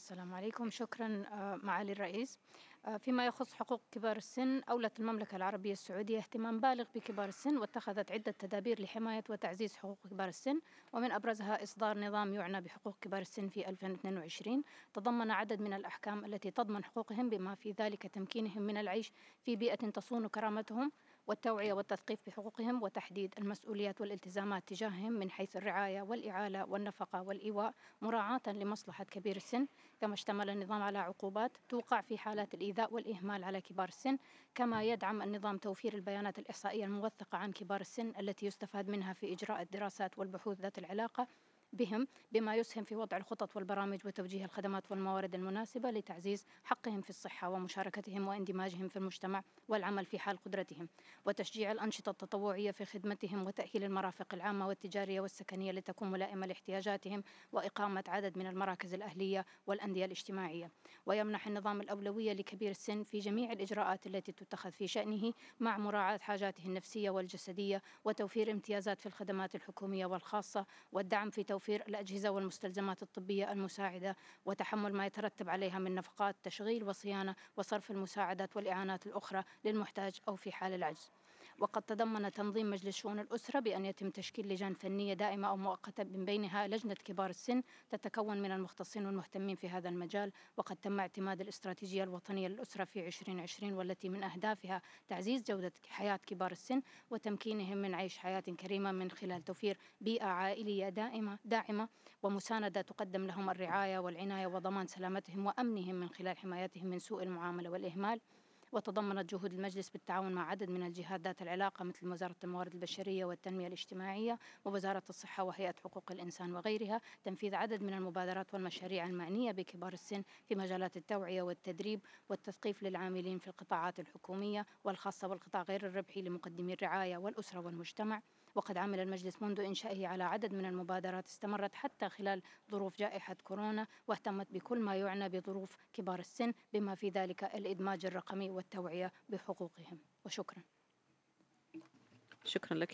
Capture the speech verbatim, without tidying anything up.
السلام عليكم، شكرًا آآ معالي الرئيس. آآ فيما يخص حقوق كبار السن، أولت المملكة العربية السعودية اهتمام بالغ بكبار السن، واتخذت عدة تدابير لحماية وتعزيز حقوق كبار السن، ومن أبرزها إصدار نظام يعنى بحقوق كبار السن في ألفين واثنين وعشرين، تضمن عدد من الأحكام التي تضمن حقوقهم بما في ذلك تمكينهم من العيش في بيئة تصون كرامتهم، والتوعية والتثقيف بحقوقهم، وتحديد المسؤوليات والالتزامات تجاههم من حيث الرعاية والإعالة والنفقة والإيواء، مراعاة لمصلحة كبير السن. كما اشتمل النظام على عقوبات توقع في حالات الإيذاء والإهمال على كبار السن. كما يدعم النظام توفير البيانات الإحصائية الموثقة عن كبار السن التي يستفاد منها في إجراء الدراسات والبحوث ذات العلاقة بهم، بما يسهم في وضع الخطط والبرامج وتوجيه الخدمات والموارد المناسبة لتعزيز حقهم في الصحة ومشاركتهم واندماجهم في المجتمع والعمل في حال قدرتهم، وتشجيع الأنشطة التطوعية في خدمتهم، وتأهيل المرافق العامة والتجارية والسكنية لتكون ملائمة لاحتياجاتهم، وإقامة عدد من المراكز الأهلية والأندية الاجتماعية. ويمنح النظام الأولوية لكبير السن في جميع الإجراءات التي تتخذ في شأنه، مع مراعاة حاجاته النفسية والجسدية، وتوفير امتيازات في الخدمات الحكومية والخاصة، والدعم في توفير الأجهزة والمستلزمات الطبية المساعدة، وتحمل ما يترتب عليها من نفقات تشغيل وصيانة، وصرف المساعدات والإعانات الأخرى للمحتاج أو في حال العجز. وقد تضمن تنظيم مجلس شؤون الأسرة بأن يتم تشكيل لجان فنية دائمة أو مؤقتة، من بينها لجنة كبار السن تتكون من المختصين والمهتمين في هذا المجال. وقد تم اعتماد الاستراتيجية الوطنية للأسرة في ألفين وعشرين، والتي من أهدافها تعزيز جودة حياة كبار السن وتمكينهم من عيش حياة كريمة، من خلال توفير بيئة عائلية دائمة داعمة ومساندة تقدم لهم الرعاية والعناية، وضمان سلامتهم وأمنهم من خلال حمايتهم من سوء المعاملة والإهمال. وتضمنت جهود المجلس بالتعاون مع عدد من الجهات ذات العلاقة، مثل وزارة الموارد البشرية والتنمية الاجتماعية ووزارة الصحة وهيئة حقوق الإنسان وغيرها، تنفيذ عدد من المبادرات والمشاريع المعنية بكبار السن في مجالات التوعية والتدريب والتثقيف للعاملين في القطاعات الحكومية والخاصة والقطاع غير الربحي لمقدمي الرعاية والأسرة والمجتمع. وقد عمل المجلس منذ إنشائه على عدد من المبادرات استمرت حتى خلال ظروف جائحة كورونا، واهتمت بكل ما يعنى بظروف كبار السن، بما في ذلك الإدماج الرقمي والتوعية بحقوقهم. وشكرا. شكرا لك.